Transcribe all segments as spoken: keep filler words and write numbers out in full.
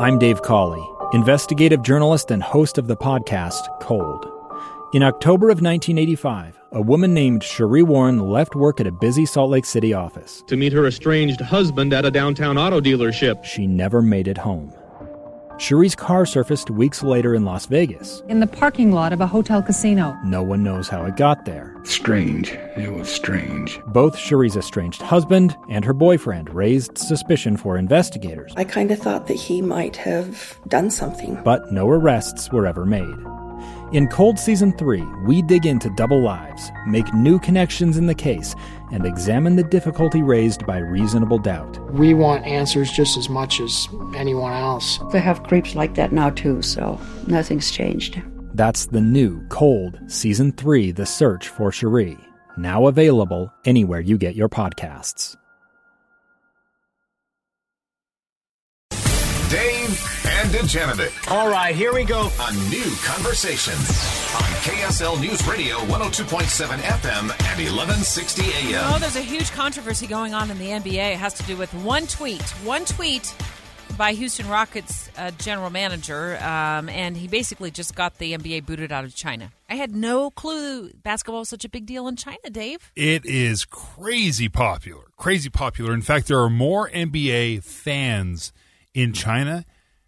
I'm Dave Cawley, investigative journalist and host of the podcast Cold. In October of nineteen eighty-five, a woman named Sheree Warren left work at a busy Salt Lake City office to meet her estranged husband at a downtown auto dealership. She never made it home. Sheree's car surfaced weeks later in Las Vegas. In the parking lot of a hotel casino. No one knows how it got there. Strange. It was strange. Both Sheree's estranged husband and her boyfriend raised suspicion for investigators. I kind of thought that he might have done something. But no arrests were ever made. In Cold Season three, we dig into double lives, make new connections in the case, and examine the difficulty raised by reasonable doubt. We want answers just as much as anyone else. They have creeps like that now too, so nothing's changed. That's the new Cold Season three, The Search for Sheree, now available anywhere you get your podcasts. Dave and DeGenevieve. All right, here we go. A new conversation on K S L News Radio one oh two point seven F M and eleven sixty A M. Oh, there's a huge controversy going on in the N B A. It has to do with one tweet. One tweet by Houston Rockets uh, general manager, um, and he basically just got the N B A booted out of China. I had no clue basketball was such a big deal in China, Dave. It is crazy popular. Crazy popular. In fact, there are more N B A fans in China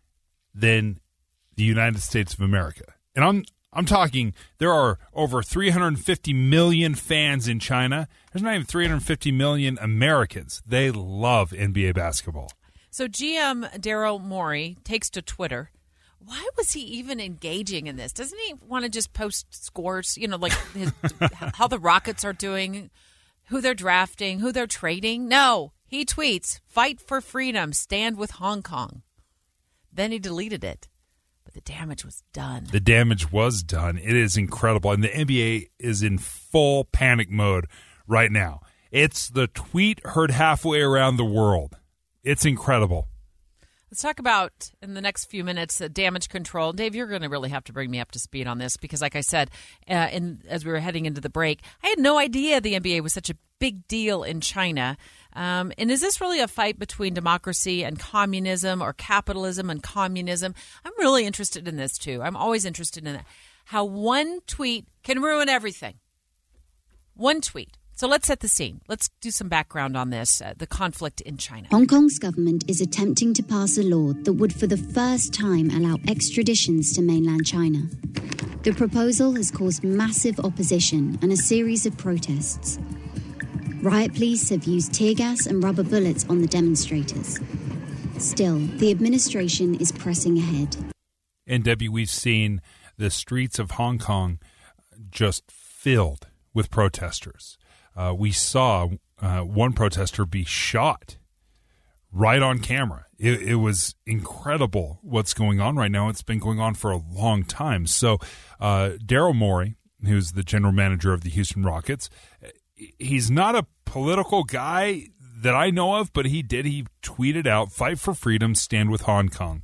than the United States of America. And I'm I'm talking, there are over three hundred fifty million fans in China. There's not even three hundred fifty million Americans. They love N B A basketball. So G M Daryl Morey takes to Twitter. Why was he even engaging in this? Doesn't he want to just post scores, you know, like his, how the Rockets are doing, who they're drafting, who they're trading? No. He tweets, "Fight for freedom, stand with Hong Kong." Then he deleted it. But the damage was done. The damage was done. It is incredible. And the N B A is in full panic mode right now. It's the tweet heard halfway around the world. It's incredible. Let's talk about, in the next few minutes, uh, damage control. Dave, you're going to really have to bring me up to speed on this because, like I said, uh, in, as we were heading into the break, I had no idea the N B A was such a big deal in China. Um, and is this really a fight between democracy and communism or capitalism and communism? I'm really interested in this, too. I'm always interested in that. How one tweet can ruin everything. One tweet. So let's set the scene. Let's do some background on this, uh, the conflict in China. Hong Kong's government is attempting to pass a law that would for the first time allow extraditions to mainland China. The proposal has caused massive opposition and a series of protests. Riot police have used tear gas and rubber bullets on the demonstrators. Still, the administration is pressing ahead. And Debbie, we've seen the streets of Hong Kong just filled with protesters. Uh, we saw uh, one protester be shot right on camera. It, it was incredible what's going on right now. It's been going on for a long time. So uh, Daryl Morey, who's the general manager of the Houston Rockets, he's not a political guy that I know of, but he did. He tweeted out, "Fight for freedom, stand with Hong Kong."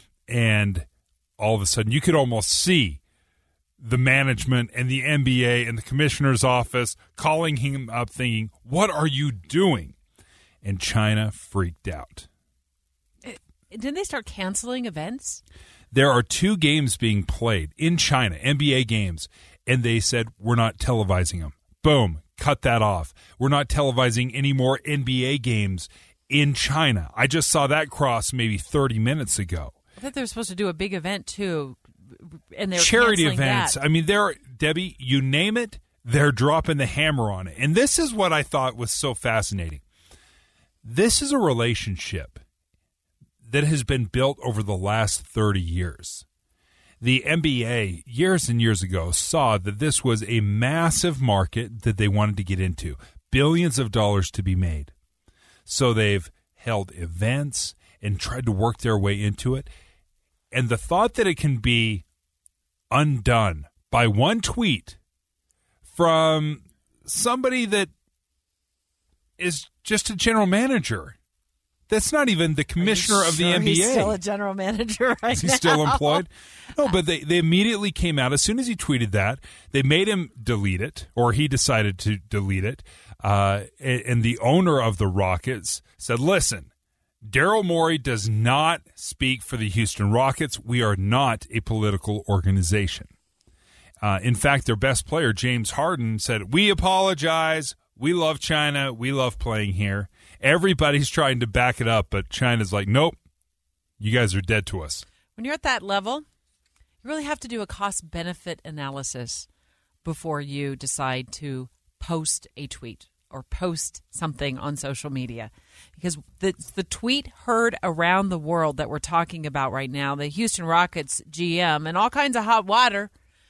And all of a sudden, you could almost see the management and the N B A and the commissioner's office calling him up thinking, "What are you doing?" And China freaked out. Didn't they start canceling events? There are two games being played in China, N B A games, and they said, "We're not televising them." Boom, cut that off. We're not televising any more N B A games in China. I just saw that cross maybe thirty minutes ago. I thought they were supposed to do a big event, too. And they're charity canceling events. That. I mean, they're Debbie, you name it, they're dropping the hammer on it. And this is what I thought was so fascinating. This is a relationship that has been built over the last thirty years. The N B A, years and years ago, saw that this was a massive market that they wanted to get into, billions of dollars to be made. So they've held events and tried to work their way into it. And the thought that it can be undone by one tweet from somebody that is just a general manager. That's not even the commissioner of the sure N B A. He's still a general manager right Is he now? still employed? No, but they, they immediately came out. As soon as he tweeted that, they made him delete it, or he decided to delete it. Uh, and, and the owner of the Rockets said, "Listen, Daryl Morey does not speak for the Houston Rockets. We are not a political organization. Uh, in fact, their best player, James Harden, said, "We apologize. We love China. We love playing here." Everybody's trying to back it up, but China's like, nope, you guys are dead to us. When you're at that level, you really have to do a cost-benefit analysis before you decide to post a tweet or post something on social media. Because the the tweet heard around the world that we're talking about right now, the Houston Rockets G M, and all kinds of hot water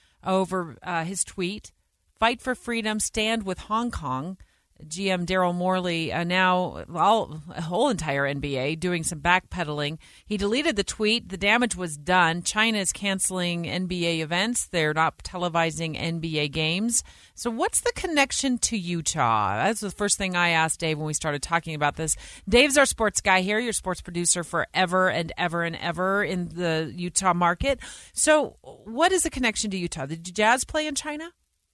over uh, his tweet, "Fight for freedom, stand with Hong Kong." G M Daryl Morey, uh, now all a whole entire N B A, doing some backpedaling. He deleted the tweet. The damage was done. China is canceling N B A events. They're not televising N B A games. So what's the connection to Utah? That's the first thing I asked Dave when we started talking about this. Dave's our sports guy here, your sports producer forever and ever and ever in the Utah market. So what is the connection to Utah? Did the Jazz play in China?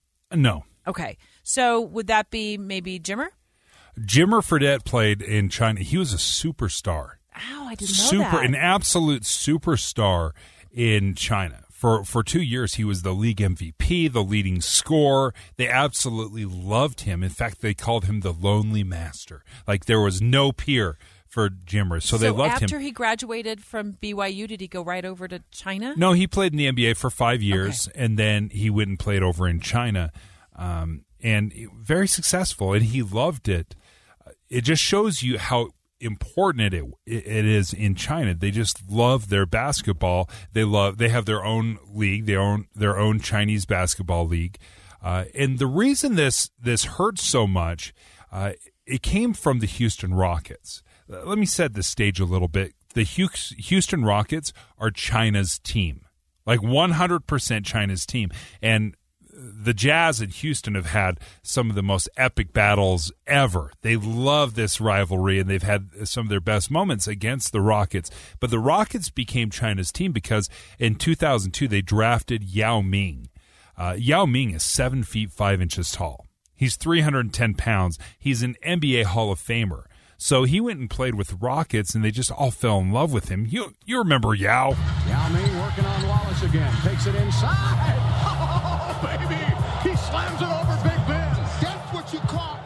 No. Okay. So would that be maybe Jimmer? Jimmer Fredette played in China. He was a superstar. Oh, I didn't know Super, that. An absolute superstar in China. For for two years, he was the league M V P, the leading scorer. They absolutely loved him. In fact, they called him the Lonely Master. Like, there was no peer for Jimmer, so, so they loved him. After he graduated from B Y U, did he go right over to China? No, he played in the N B A for five years, okay. and then he went and played over in China. Um, and very successful, and he loved it. It just shows you how important it it is in China. They just love their basketball. They love. They have their own league, their own their own Chinese basketball league. Uh, and the reason this this hurts so much, uh, it came from the Houston Rockets. Uh, let me set the stage a little bit. The Houston Rockets are China's team, like one hundred percent China's team, and the Jazz and Houston have had some of the most epic battles ever. They love this rivalry, and they've had some of their best moments against the Rockets. But the Rockets became China's team because in two thousand two, they drafted Yao Ming. Uh, Yao Ming is seven feet five inches tall. He's three hundred ten pounds. He's an N B A Hall of Famer. So he went and played with the Rockets, and they just all fell in love with him. You you remember Yao. Yao Ming working on Wallace again. Takes it inside. Oh, baby. He slams it over Big Ben. That's what you call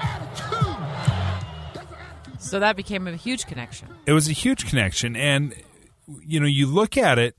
attitude. So that became a huge connection. It was a huge connection, and, you know, you look at it,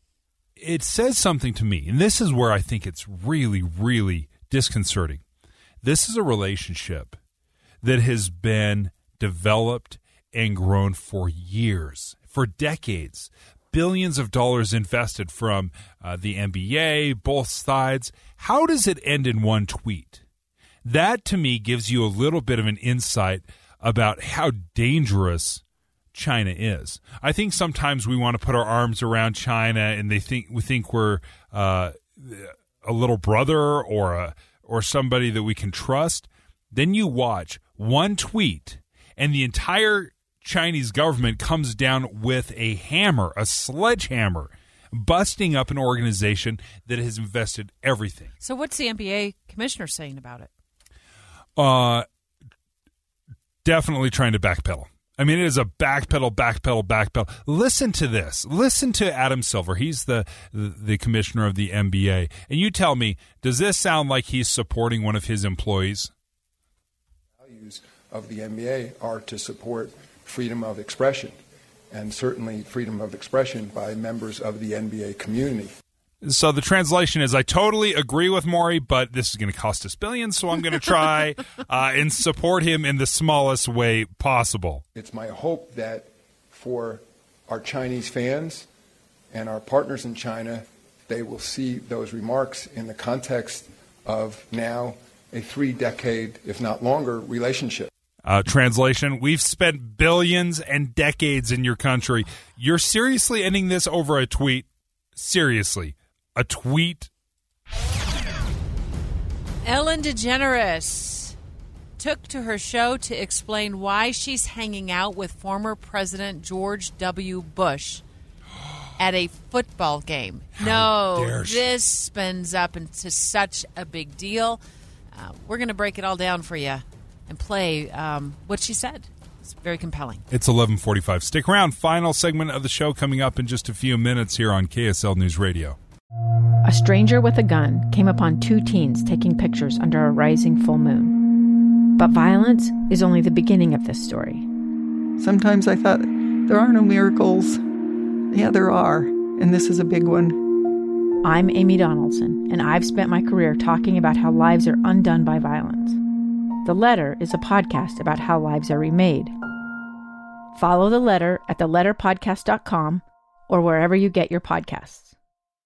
it says something to me, and this is where I think it's really, really disconcerting. This is a relationship that has been developed and grown for years, for decades. Billions of dollars invested from uh, the N B A, both sides. How does it end in one tweet? That, to me, gives you a little bit of an insight about how dangerous China is. I think sometimes we want to put our arms around China, and they think we think we're uh, a little brother or a or somebody that we can trust. Then you watch one tweet, and the entire Chinese government comes down with a hammer, a sledgehammer, busting up an organization that has invested everything. So what's the N B A commissioner saying about it? Uh, definitely trying to backpedal. I mean, it is a backpedal, backpedal, backpedal. Listen to this. Listen to Adam Silver. He's the, the, the commissioner of the N B A. And you tell me, does this sound like he's supporting one of his employees? Values of the N B A are to support freedom of expression, and certainly freedom of expression by members of the N B A community. So the translation is, I totally agree with Morey, but this is going to cost us billions, so I'm going to try uh, and support him in the smallest way possible. It's my hope that for our Chinese fans and our partners in China, they will see those remarks in the context of now a three-decade, if not longer, relationship. Uh, translation, we've spent billions and decades in your country. You're seriously ending this over a tweet? Seriously. A tweet? Ellen DeGeneres took to her show to explain why she's hanging out with former President George W. Bush at a football game. How no, dare she. This spins up into such a big deal. Uh, we're going to break it all down for you and play um, what she said. It's very compelling. It's eleven forty-five. Stick around. Final segment of the show coming up in just a few minutes here on K S L News Radio. A stranger with a gun came upon two teens taking pictures under a rising full moon. But violence is only the beginning of this story. Sometimes I thought, there are no miracles. Yeah, there are, and this is a big one. I'm Amy Donaldson, and I've spent my career talking about how lives are undone by violence. The Letter is a podcast about how lives are remade. Follow The Letter at the letter podcast dot com or wherever you get your podcasts.